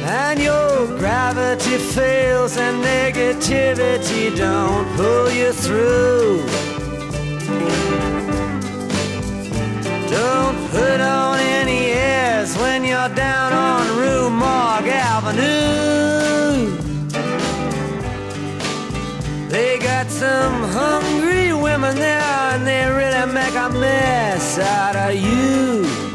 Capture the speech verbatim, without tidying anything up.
and your gravity fails and negativity don't pull you through. Don't put on any airs when you're down on Rue Morgue Avenue. They got some hungry women there and they really make a mess out of you.